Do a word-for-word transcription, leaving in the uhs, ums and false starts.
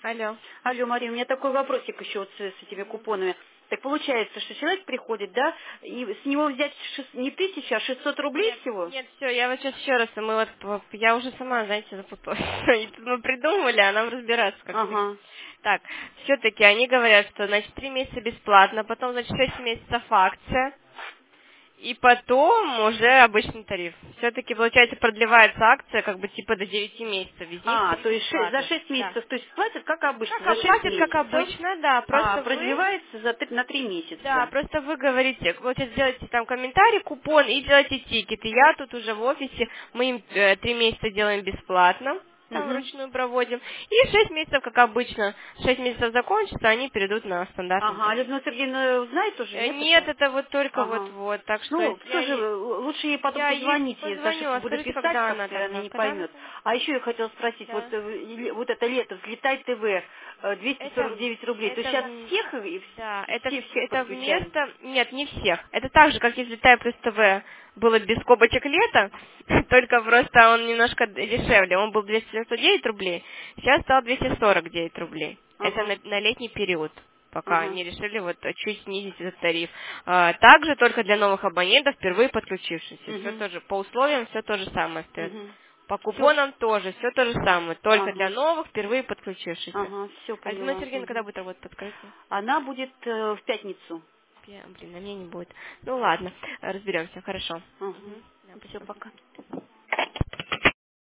Алло. Алло, Мария, у меня такой вопросик еще вот с, с этими купонами. Так получается, что человек приходит, да, и с него взять шест- не тысяча, а шестьсот рублей Нет, всего? нет, все, я вот сейчас еще раз, мы вот, по- я уже сама, знаете, запуталась. И тут мы придумали, а нам разбираться как всегда. Ага. Так, все-таки они говорят, что, значит, три месяца бесплатно, потом, значит, шесть месяцев акция, и потом уже обычный тариф. Все-таки, получается, продлевается акция, как бы, типа, до девяти месяцев, везде А, все то есть ше- за бесплатно. шесть Да. месяцев, то есть платят как обычно, Как за шесть оплатят, как месяцев, обычно, да, а просто вы продлевается за три- на три Да, месяца. просто вы говорите, вот сделайте там комментарий, купон и делайте тикет. И я тут уже в офисе, мы им э, три месяца делаем бесплатно, там Угу. вручную проводим. И шесть месяцев, как обычно, шесть месяцев закончится, они перейдут на стандартный Ага, а тариф. Людмила Сергеевна знает уже, Э, нет Нет, это? это вот только Ага. вот-вот, так что Ну, я, тоже е- лучше ей потом я ей позвоните, потому позвоню, что а буду скажите, писать, когда она как-то она тогда, не когда она поймет. А еще я хотела спросить, вот, да. э, ле- вот это лето, взлетай ТВ, э, двести Это, сорок девять рублей, то есть это, сейчас в- всех, и да, вс- это, все, вс- всех это подключаем? вместо, нет, не всех. Это так же, как если Тай плюс ТВ было без скобочек лета, только просто он немножко дешевле. Он был двести девяносто девять рублей, сейчас стал двести сорок девять рублей. Это Ага, на, на летний период, пока ага, они решили вот чуть снизить этот тариф. А, также только для новых абонентов, впервые подключившихся. Все угу, тоже, по условиям все то же самое остается. угу. По Все, купонам тоже, все то же самое, только для ага, новых, впервые подключившихся. ага, все А Людмила поняла. Сергеевна когда Мгм. будет работать, подскажите? Она будет э, в пятницу. Я- Блин, на мне не будет. Ну ладно, разберемся, хорошо. Ага. Мгм. Да, Все, спасибо. пока.